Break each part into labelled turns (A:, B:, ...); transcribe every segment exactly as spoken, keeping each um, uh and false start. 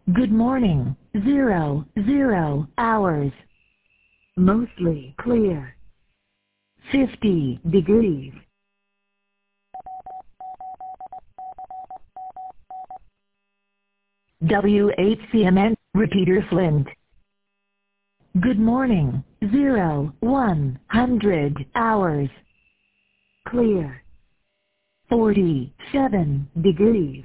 A: Good morning. Zero, zero hours. Mostly clear. fifty degrees. W H C M N, repeater Flint. Good morning. Zero, one hundred hours. Clear. forty-seven degrees.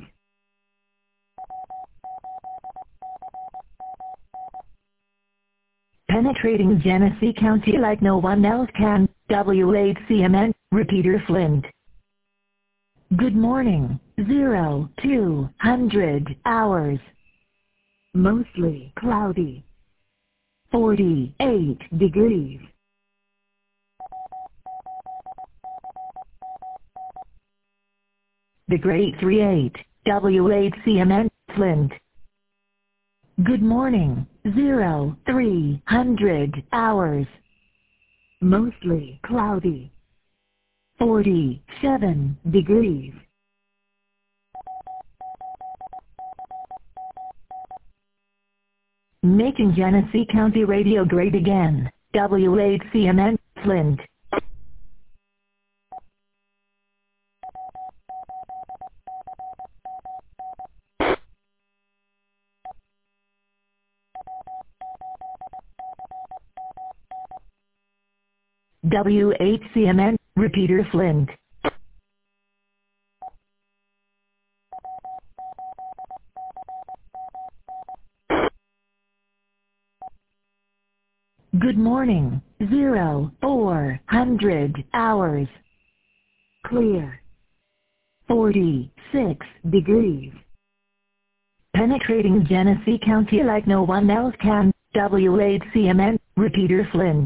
A: Penetrating Genesee County like no one else can. W H C M N, repeater Flint. Good morning. Zero, two hundred hours. Mostly cloudy. forty-eight degrees. The Great three eight, W H C M N, Flint. Good morning. Zero, three hundred hours. Mostly cloudy. forty-seven degrees. Making Genesee County radio great again. W H C M N, Flint. W H C M N, repeater Flint. Good morning. Zero, four hundred hours. Clear. forty-six degrees. Penetrating Genesee County like no one else can. W H C M N, repeater Flint.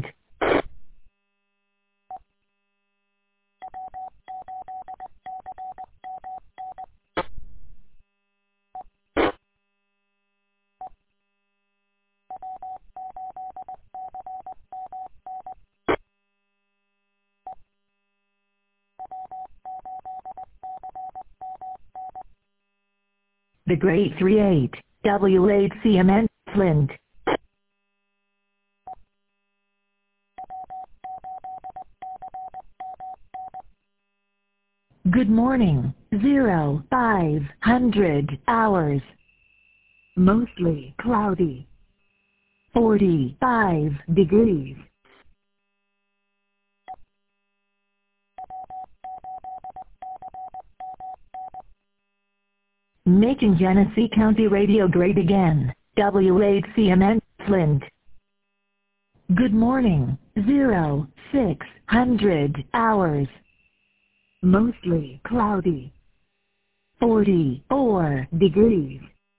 A: The Great three eight, W H C M N, Flint. Good morning. Zero, five hundred hours. Mostly cloudy. forty-five degrees. Making Genesee County radio great again. W H C M N, Flint. Good morning. Zero, six hundred hours. Mostly cloudy. forty-four degrees.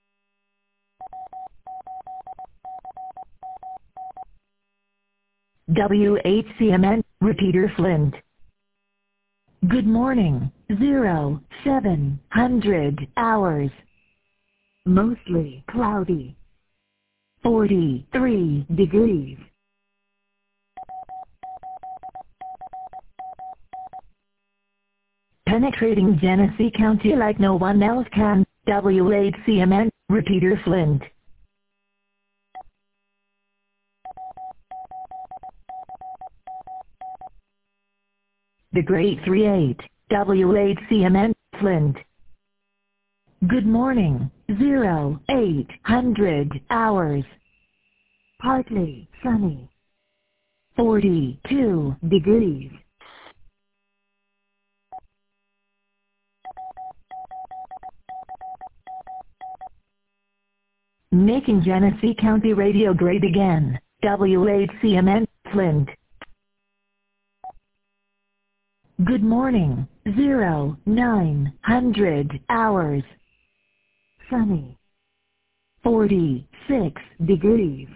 A: W H C M N, repeater Flint. Good morning. Zero, seven hundred hours. Mostly cloudy. forty-three degrees. Penetrating Genesee County like no one else can. W H C M N, repeater Flint. The Great three eight, W H C M N, Flint. Good morning. Zero, eight hundred hours. Partly sunny. forty-two degrees. Making Genesee County radio great again. W H C M N, Flint. Good morning. Zero, nine hundred hours. Sunny. forty-six degrees.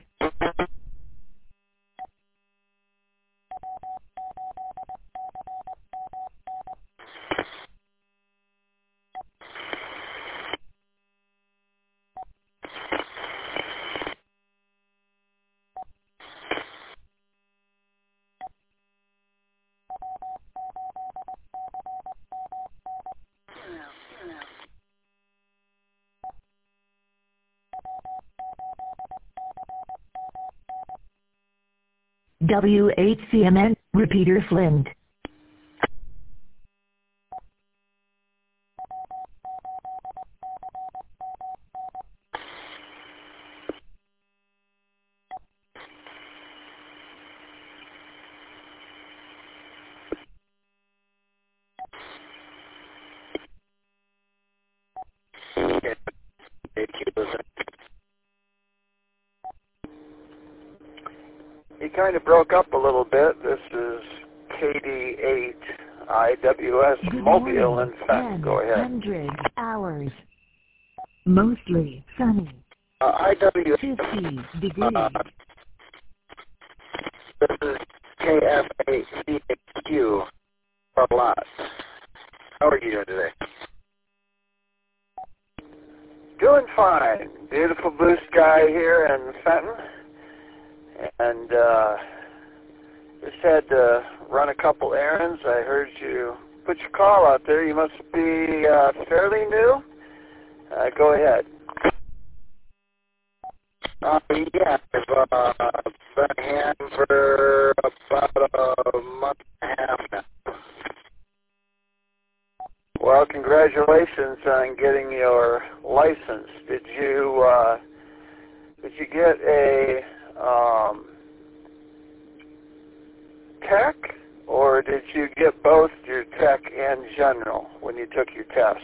A: W H C M N, repeater Flint.
B: You kind of broke up a little bit. This is K D eight I W S
A: Good
B: Mobile
A: morning.
B: in Fenton. Go ahead.
A: one hundred hours. Mostly sunny.
B: Uh, I W S,
A: fifty degrees.
B: uh, this is K F A C H Q a lot. How are you doing today? Doing fine. Beautiful blue sky here in Fenton. And uh, just had to run a couple errands. I heard you put your call out there. You must be uh, fairly new. Uh, go ahead. Uh, yeah, I've uh, been here for about a month and a half now. Well, congratulations on getting your license. Did you uh, did you get a um, tech, or did you get both your tech and general when you took your test?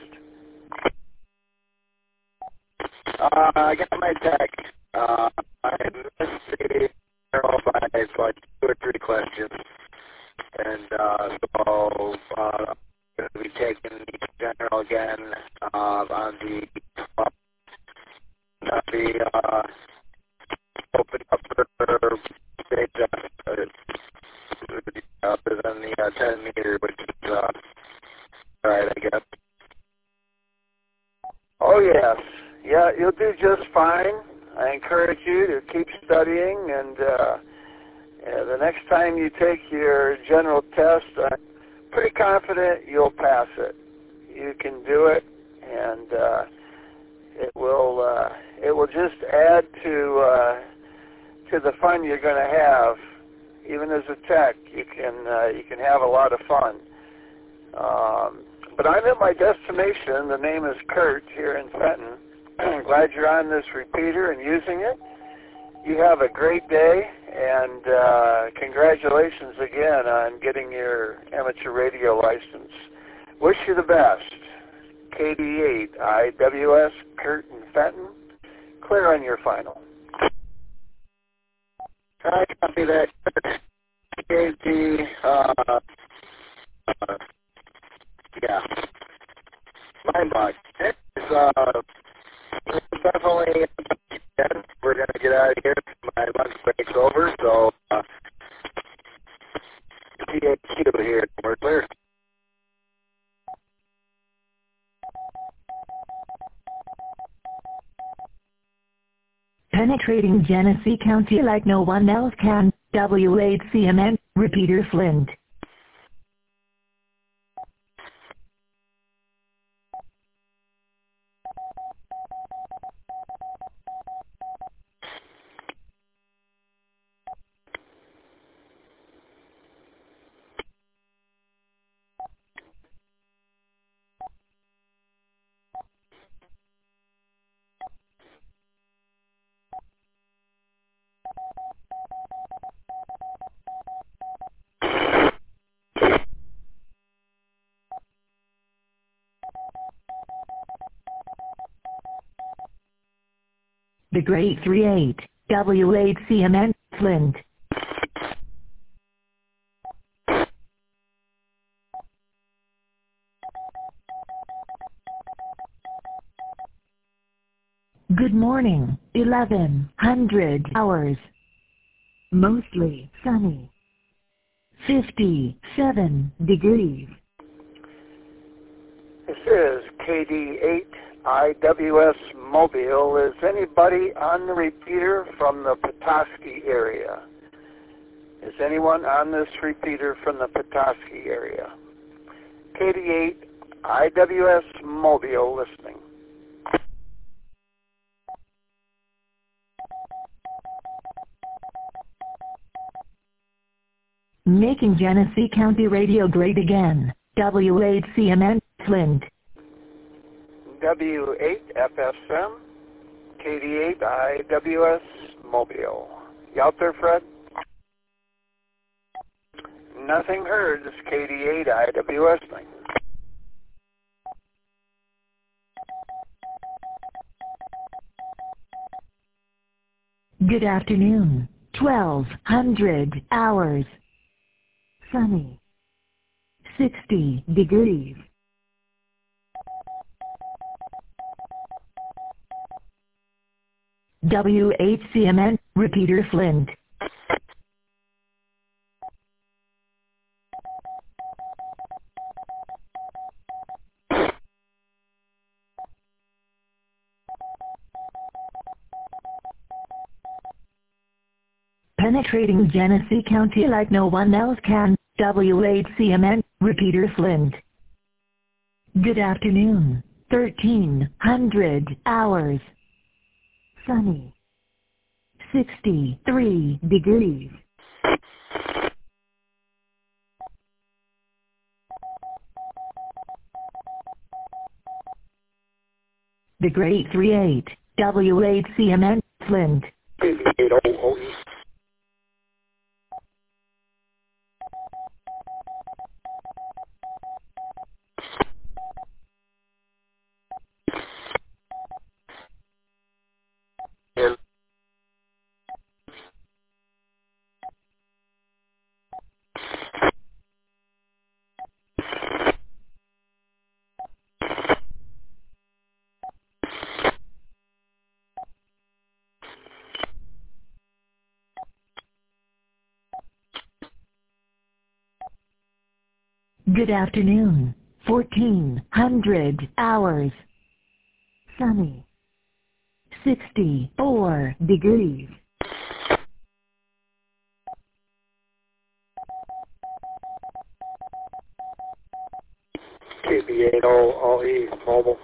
B: Uh, I got my tech. Uh, I missed the general by like two or three questions, and uh, so uh, I'm going to be taking the general again uh, on the twelfth. I'll be uh, open up for stage uh, other than the uh, ten meter, which is uh, all right, I guess. Oh yes, yeah, you'll do just fine. I encourage you to keep studying, and uh, yeah, the next time you take your general test, I'm pretty confident you'll pass it. You can do it, and uh, it will uh, it will just add to uh, to the fun you're going to have. Even as a tech, you can uh, you can have a lot of fun. Um, but I'm at my destination. The name is Kurt here in Fenton. I'm glad you're on this repeater and using it. You have a great day, and uh, congratulations again on getting your amateur radio license. Wish you the best. K D eight I W S, Kurt in Fenton. Clear on your final. I copy that. K D, uh, uh, yeah, my bug. It's, uh, it's definitely, we're going to get out of here. My lunch break's over, so, uh, T H Q here. We're clear.
A: Penetrating Genesee County like no one else can. W H C M N, repeater Flint. The Great three eight, W H C M N, Flint. Good morning, eleven hundred hours. Mostly sunny. fifty-seven degrees.
B: This is K D eight I W S Mobile. Is anybody on the repeater from the Petoskey area? Is anyone on this repeater from the Petoskey area? K D eight I W S Mobile listening.
A: Making Genesee County Radio great again. W eight C M N, Flint.
B: W eight F S M, K D eight I W S, Mobile. You out there, Fred? Nothing heard. This is K D eight I W S thing.
A: Good afternoon. twelve hundred hours. Sunny. sixty degrees. W eight C M N, repeater Flint. Penetrating Genesee County like no one else can. W eight C M N, repeater Flint. Good afternoon. thirteen hundred hours. Sunny. sixty-three degrees. The Great three eight, W eight C M N, Flint. Good afternoon. fourteen hundred hours. Sunny. sixty-four degrees.
B: K B eight O E, Mobile.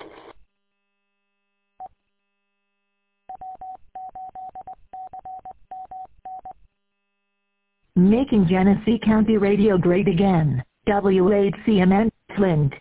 A: Making Genesee County Radio great again. W eight C M N, Flint.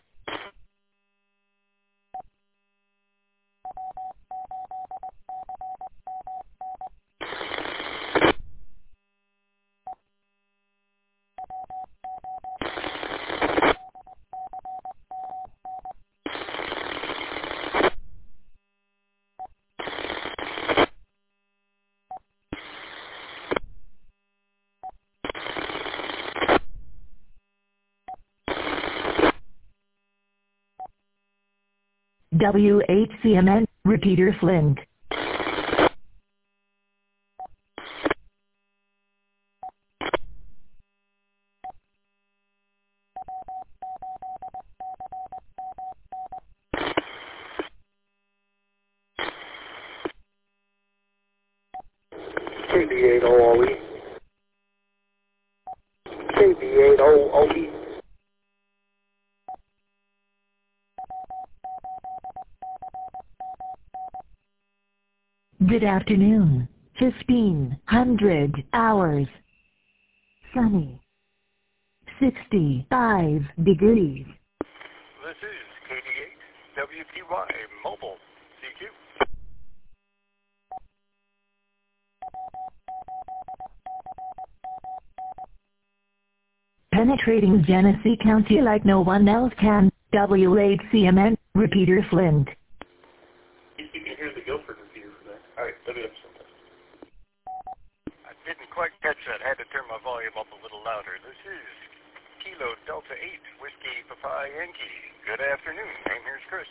A: W eight C M N, repeater Flint.
B: K B eight O E. K B eight O E.
A: Good afternoon. fifteen hundred hours. Sunny. sixty-five degrees.
B: This is K D eight W P Y Mobile, C Q.
A: Penetrating Genesee County like no one else can. W eight C M N, repeater Flint.
B: You can hear the Guilford review for that. All right, W F something. I didn't quite catch that. I had to turn my volume up a little louder. This is Kilo Delta eight, Whiskey Papa Yankee. Good afternoon. Name here's Chris.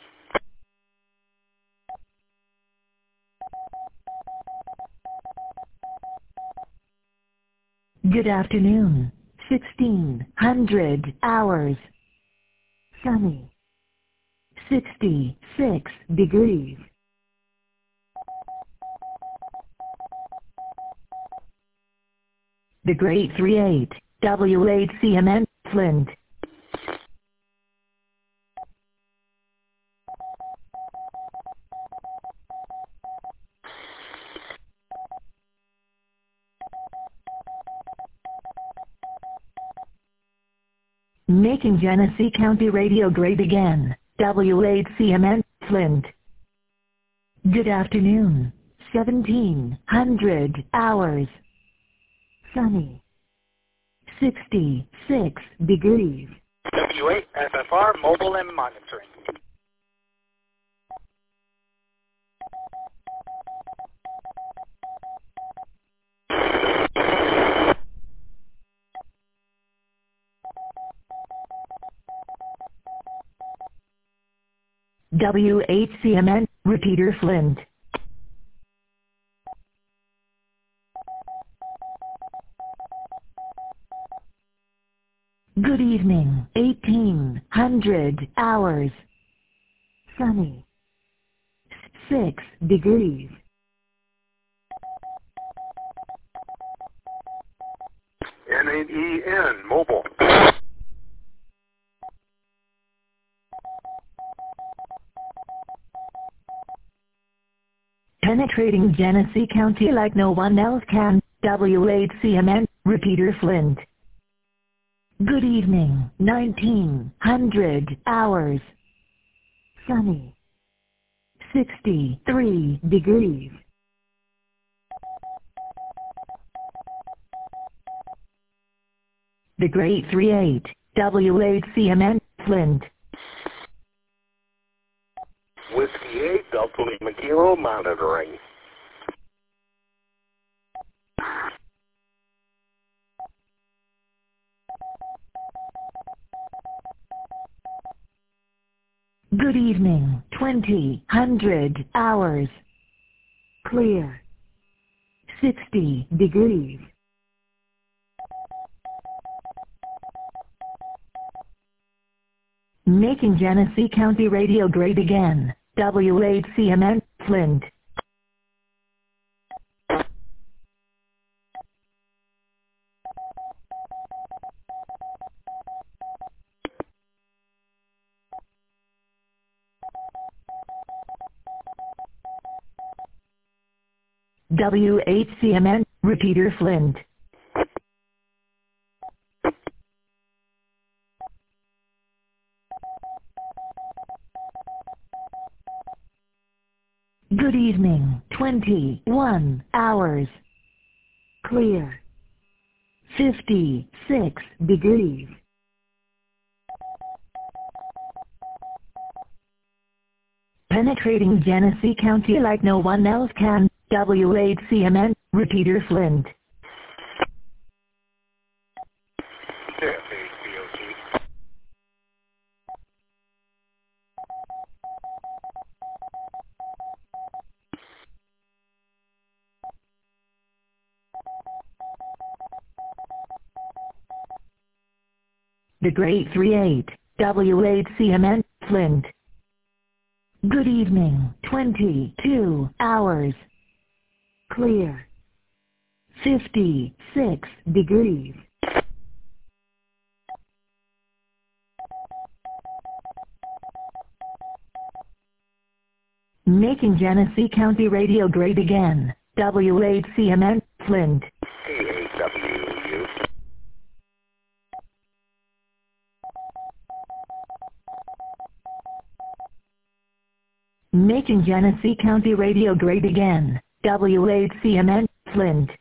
A: Good afternoon. sixteen hundred hours. Sunny. sixty-six degrees. The Great three eight, W eight C M N, Flint. Making Genesee County Radio great again. W eight C M N, Flint. Good afternoon. seventeen hundred hours. Sunny. sixty-six degrees.
C: W eight F F R mobile and monitoring.
A: W eight C M N, repeater Flint. Good evening, eighteen hundred hours. Sunny. six degrees.
D: N eight E N, mobile.
A: Penetrating Genesee County like no one else can. W eight C M N, repeater Flint. Good evening, nineteen hundred hours. Sunny. sixty-three degrees. The Great three eight, W eight C M N, Flint.
D: Whiskey eight, Delta Lima Kilo, monitoring.
A: Good evening, twenty hundred hours. Clear. sixty degrees. Making Genesee County Radio great again. W eight C M N, Flint. W eight C M N, repeater Flint. Good evening, twenty-one hours. Clear. fifty-six degrees. Penetrating Genesee County like no one else can. W eight C M N, repeater Flint.
D: J F eight B O T.
A: The Great three eight, W eight C M N, Flint. Good evening, twenty-two hours. Clear. fifty-six degrees. Making Genesee County Radio great again. W eight C M N, Flint.
D: C A W U.
A: Making Genesee County Radio great again. W eight C M N, Flint.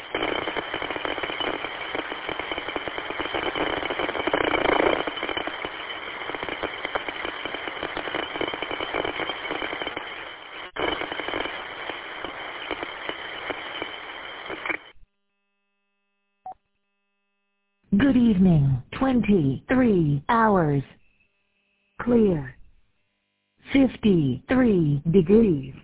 A: Good evening, twenty-three hours. Clear. fifty-three degrees.